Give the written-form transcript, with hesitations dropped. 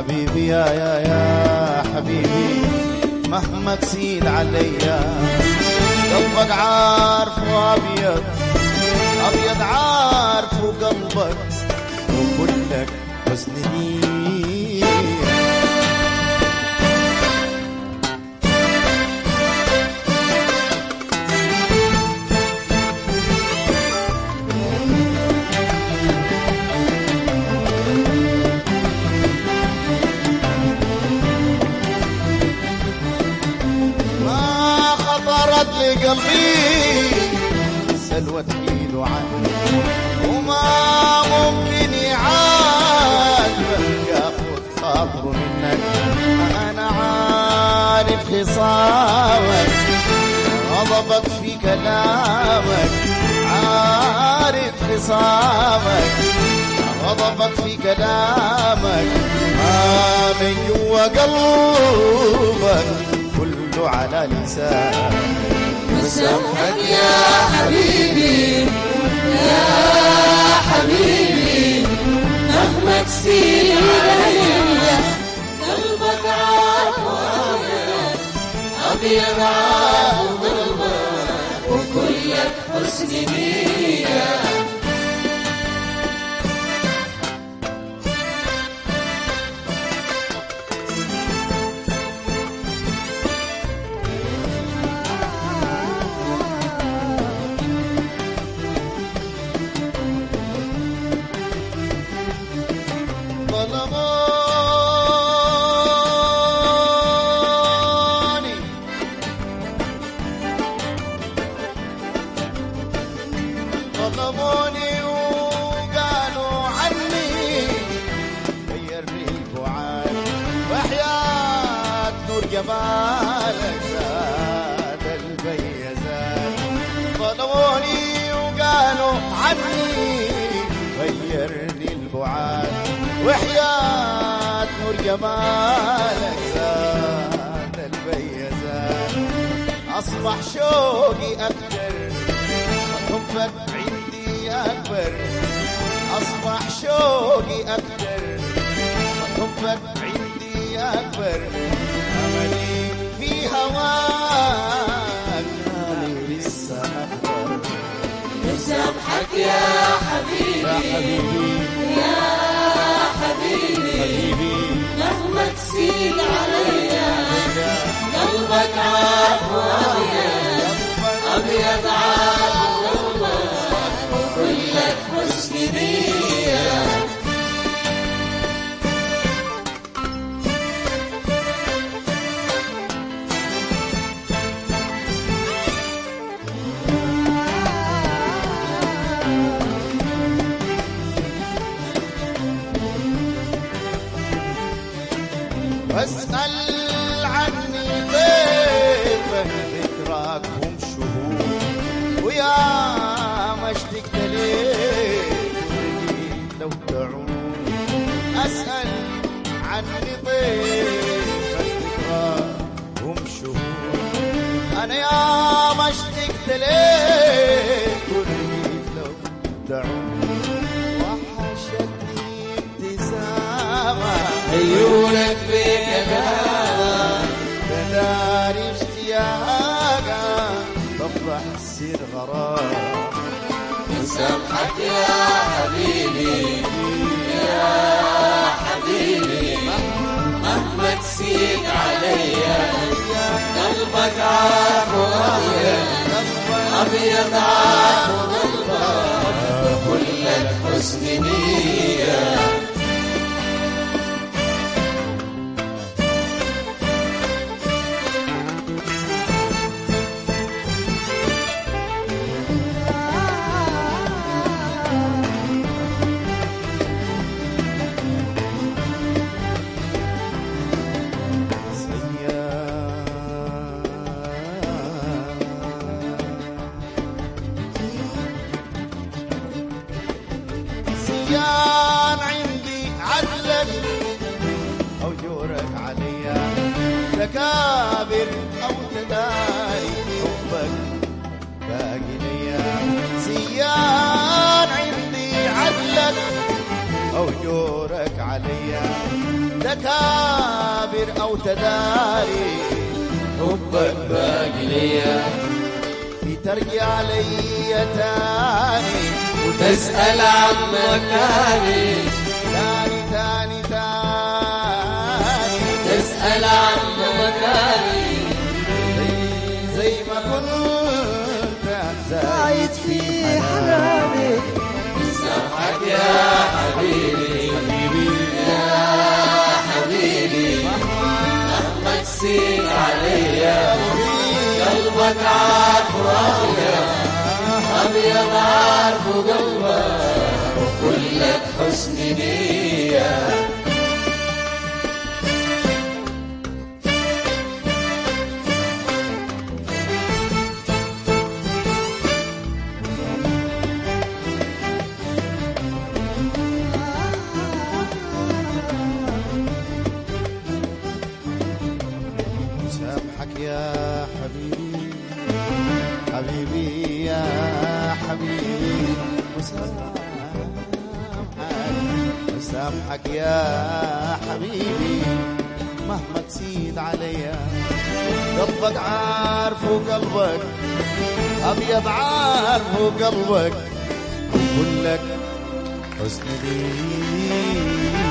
حبيبي يا حبيبي مهما تزيد عليا قلبك عارف وابيض ابيض عارف وقلبك وكلك حزن لي. قلبي سلوى تحيل عنه وما ممكن يعاتبك ياخد خاطره منك. انا عارف خصامك غضبك في كلامك عارف خصامك غضبك في كلامك ما من جوا قلبك كله على لسانك. مسامحك يا حبيبي يا حبيبي مهما تسير عليا قلبك عارف وابيض ابيض عارف قلبك وكلك حسن نية. ظلموني وقالوا عني غيرني البعاد وحياة نور جمالك زاد البيزان. ظلموني وقالوا عني غيرني البعاد وحياة نور جمالك زاد البيزان. أصبح شوقي أكتر حبك عندي أكبر أصبح شوقي أكتر حبك عندي أكبر أملي في هواك أملي لسه أكبر. مسامحك يا حبيبي يا حبيبي مهما تسيل عليا قلبك عارف وابيض ابيض عارف كلك حسن نية. واسأل عني طيبك ذكراك هم شهود ويا ما اشتقت ليك لو تعود. أسأل عني طيبك ذكراك هم شهود أنا يا ما اشتقت ليك لو تعود. وحشتني ابتسامك عيونك بكلامك تداري اشتياقك تفضح سير غرام. مسامحك يا حبيبي يا حبيبي مهما تسيق عليا قلبك عارف وابيض ابيض عارف قلبك كلك حسن نية. سيان عندي عدلك أو جورك عليا تكابر أو تداري حبك باقي ليا. سيان عندي عدلك أو جورك عليا تكابر أو تداري حبك باقي ليا في ترجع لي تاني وتسأل عن مكاني تاني تاني تاني تسأل عن مكاني زي ما كنت زايد في حناني سامحك يا حبيبي يا حبيبي مهما تسيء عليا قلبك عارفه أبيض عارفه قلبك وكلك حسن نية سامحك يا حبيبي حبيبي يا حبيبي مسامحك يا حبيبي مهما تزيد عليا قلبك عارفه قلبك أبيض عارفه قلبك كلك حسن لي